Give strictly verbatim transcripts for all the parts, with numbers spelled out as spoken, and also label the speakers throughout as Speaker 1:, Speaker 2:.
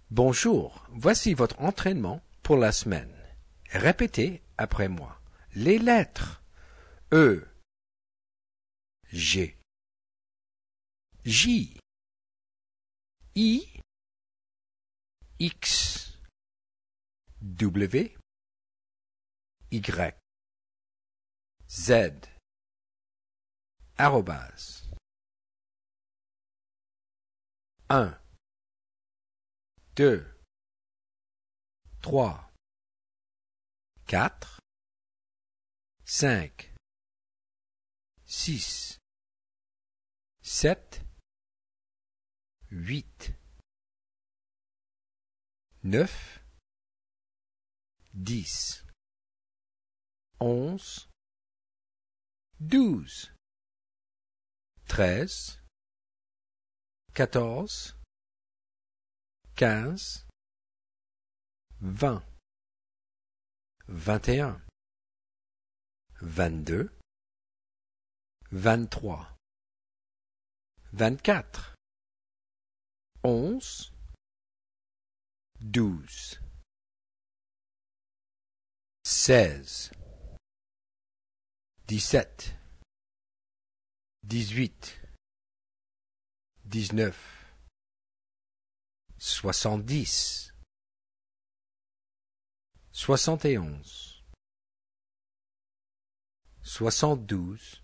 Speaker 1: Bonjour, voici votre entraînement pour la semaine. Répétez après moi. Les lettres E, G, J, I, X, W, Y, Z, arrobase. un, deux, trois, quatre, cinq, six, sept, huit, neuf, dix, onze, douze, treize, quatorze, quinze, vingt, vingt et un, vingt-deux, vingt-trois, vingt-quatre, onze, douze, seize, dix-sept, dix-huit, dix-neuf, soixante-dix, soixante et onze, soixante-douze,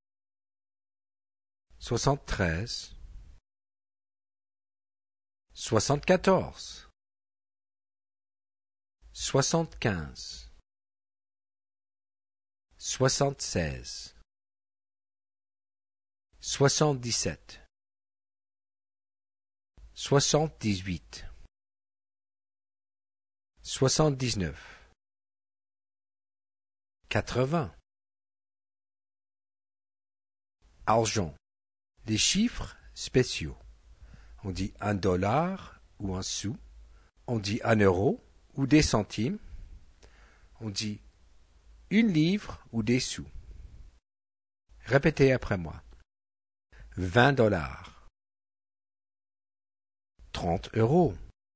Speaker 1: soixante-treize, soixante-quatorze, soixante-quinze, soixante-seize, soixante-dix-sept, soixante-dix-huit, soixante-dix-neuf, quatre-vingts. Argent. Les chiffres spéciaux. On dit un dollar ou un sou. On dit un euro ou des centimes. On dit une livre ou des sous. Répétez après moi. vingt dollars. trente euros.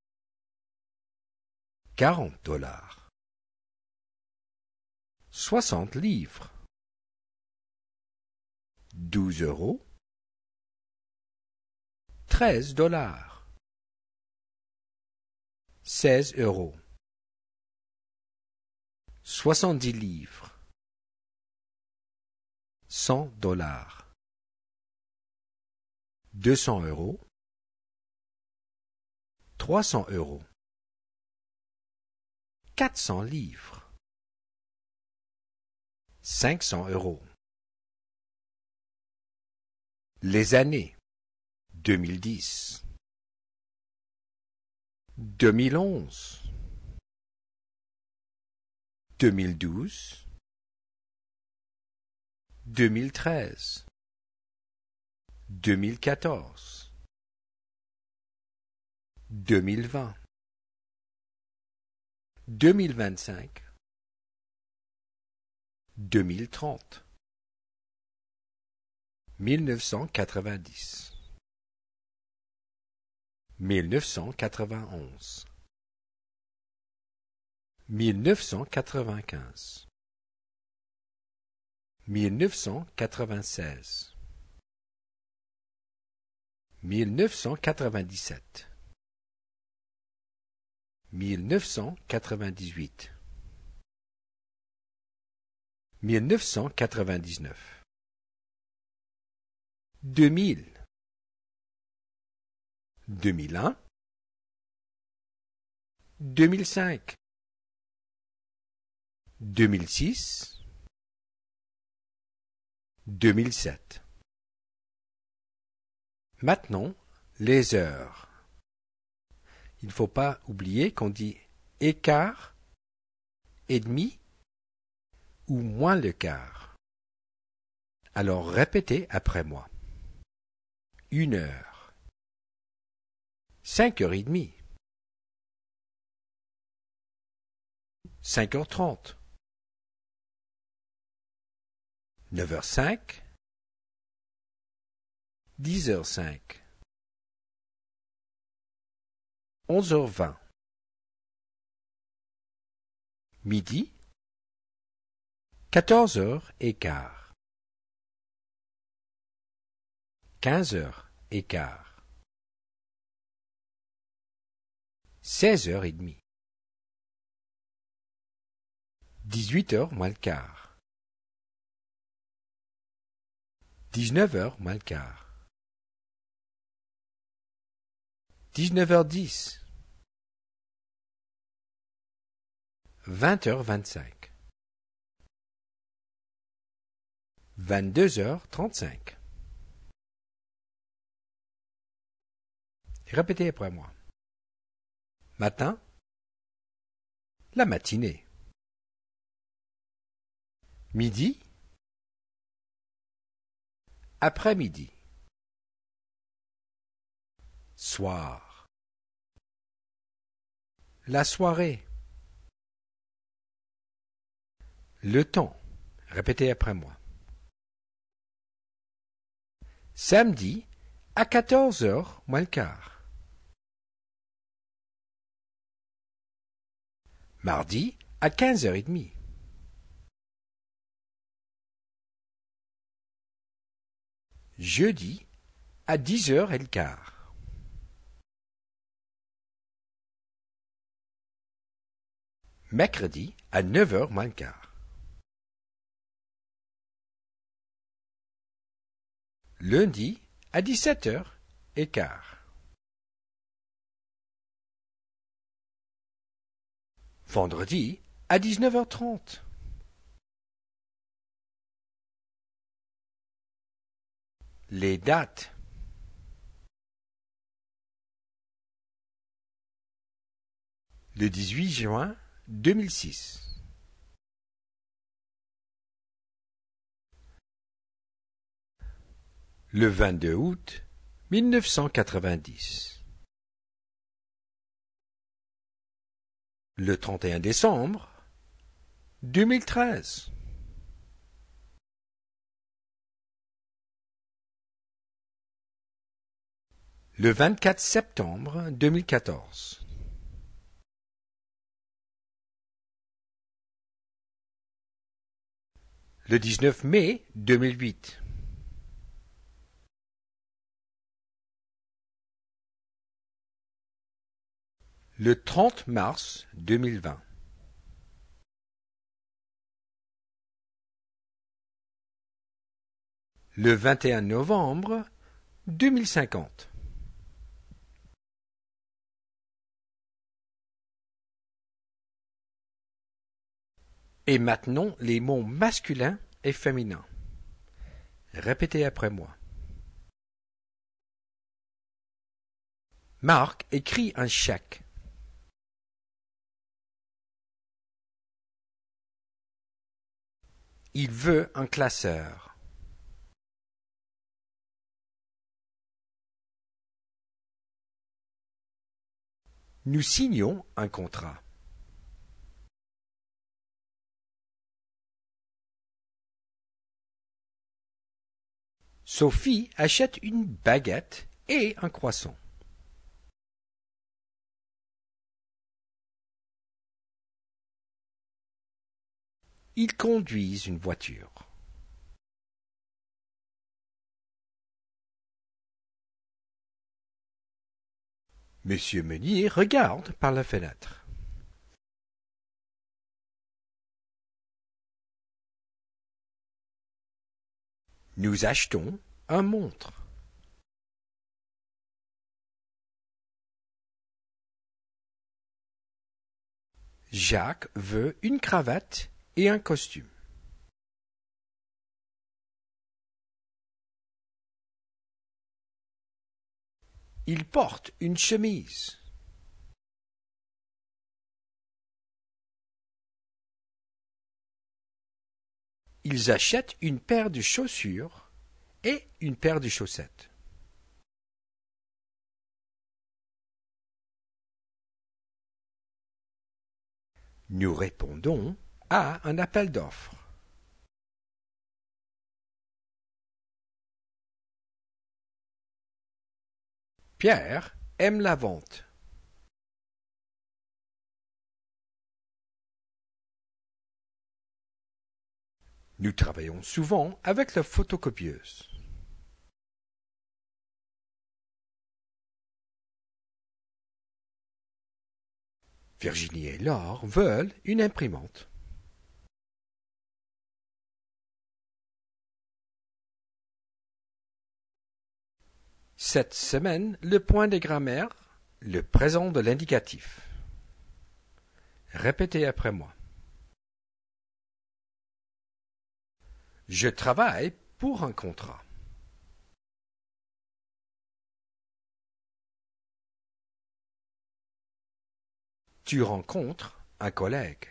Speaker 1: quarante dollars. soixante livres. douze euros. treize dollars. seize euros. soixante-dix livres. cent dollars. deux cents euros. trois cents euros. quatre cents livres. cinq cents euros. Les années deux mille dix, deux mille onze, deux mille douze, deux mille treize, deux mille quatorze, deux mille vingt, deux mille vingt-cinq, deux mille trente, mille neuf cent quatre-vingt-dix, mille neuf cent quatre-vingt-onze, mille neuf cent quatre-vingt-quinze, mille neuf cent quatre-vingt-seize, mille neuf cent quatre-vingt-dix-sept, mille neuf cent quatre-vingt-dix-huit, mille neuf cent quatre-vingt-dix-neuf, deux mille, deux mille un, deux mille cinq, deux mille six, deux mille sept. Maintenant, les heures. Il ne faut pas oublier qu'on dit écart, et demi ou moins le quart. Alors répétez après moi. Une heure. Cinq heures et demie. Cinq heures trente. Neuf heures cinq. Dix heures cinq. onze heures vingt. Midi, quatorze heures et quart. quinze heures et quart. seize heures et demie. dix-huit heures moins le quart. dix-neuf heures moins le quart. dix-neuf heures dix. vingt heures vingt-cinq. vingt-deux heures trente-cinq. Répétez après moi. Matin, la matinée. Midi, après-midi. Soir, la soirée. Le temps. Répétez après moi. Samedi, à quatorze heures moins le quart. Mardi, à quinze heures trente. Jeudi, à dix heures et le quart. Mercredi, à neuf heures moins le quart. Lundi, à dix-sept heures et quart. Vendredi, à dix-neuf heures trente. Les dates. Le dix-huit juin deux mille six. Le vingt-deux août mille neuf cent quatre-vingt-dix. Le trente et un décembre deux mille treize. Le vingt-quatre septembre deux mille quatorze. Le dix-neuf mai deux mille huit. Le trente mars deux mille vingt. Le vingt et un novembre deux mille cinquante. Et maintenant les mots masculins et féminins. Répétez après moi. Marc écrit un chèque. Il veut un classeur. Nous signons un contrat. Sophie achète une baguette et un croissant. Ils conduisent une voiture. Monsieur Meunier regarde par la fenêtre. Nous achetons un montre. Jacques veut une cravate et un costume. Il porte une chemise. Ils achètent une paire de chaussures et une paire de chaussettes. Nous répondons à un appel d'offres. Pierre aime la vente. Nous travaillons souvent avec la photocopieuse. Virginie et Laure veulent une imprimante. Cette semaine, le point de grammaire, le présent de l'indicatif. Répétez après moi. Je travaille pour un contrat. Tu rencontres un collègue.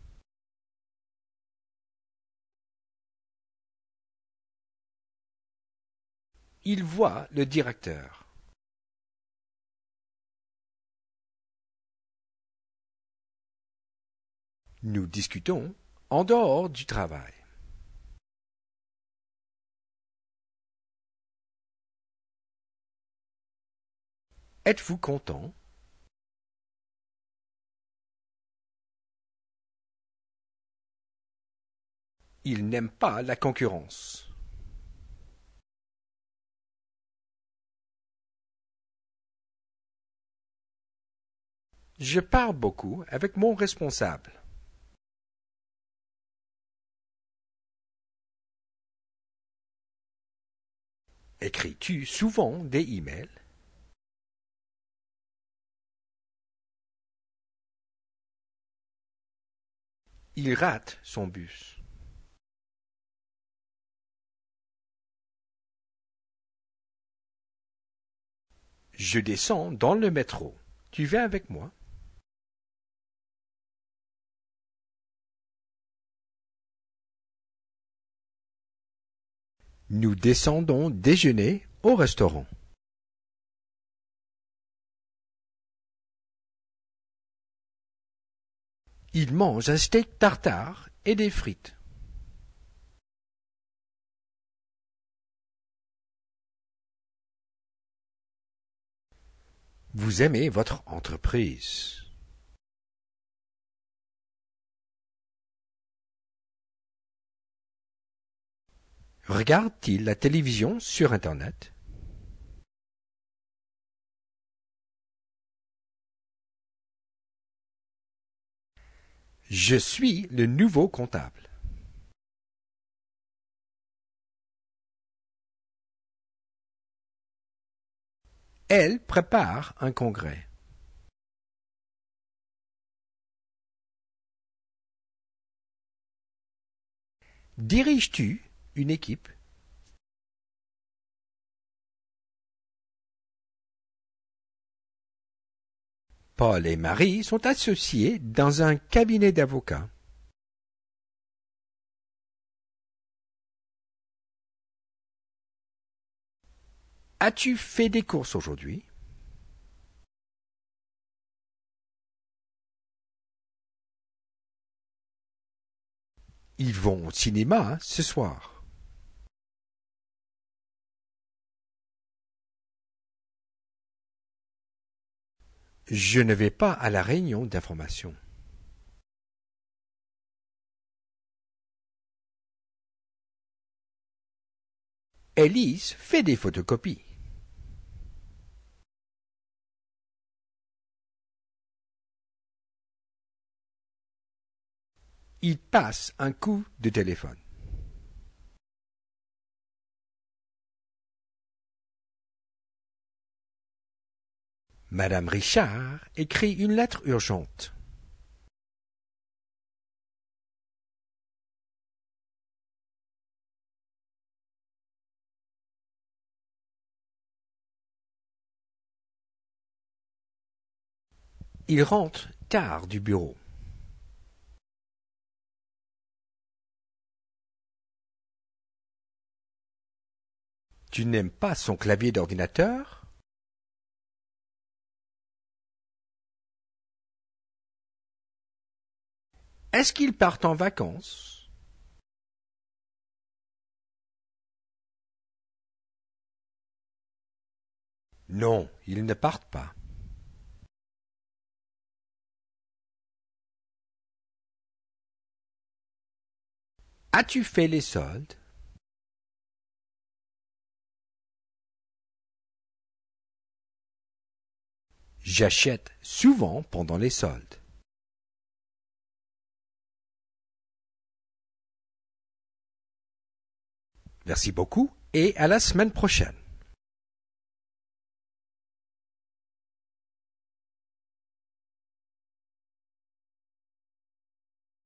Speaker 1: Il voit le directeur. Nous discutons en dehors du travail. Êtes-vous content? Il n'aime pas la concurrence. Je parle beaucoup avec mon responsable. Écris-tu souvent des emails? Il rate son bus. Je descends dans le métro. Tu viens avec moi? Nous descendons déjeuner au restaurant. Il mange un steak tartare et des frites. Vous aimez votre entreprise. Regarde-t-il la télévision sur Internet? Je suis le nouveau comptable. Elle prépare un congrès. Diriges-tu une équipe? Paul et Marie sont associés dans un cabinet d'avocats. As-tu fait des courses aujourd'hui? Ils vont au cinéma ce soir. Je ne vais pas à la réunion d'information. Élise fait des photocopies. Il passe un coup de téléphone. Madame Richard écrit une lettre urgente. Il rentre tard du bureau. Tu n'aimes pas son clavier d'ordinateur? Est-ce qu'ils partent en vacances? Non, ils ne partent pas. As-tu fait les soldes? J'achète souvent pendant les soldes. Merci beaucoup et à la semaine prochaine.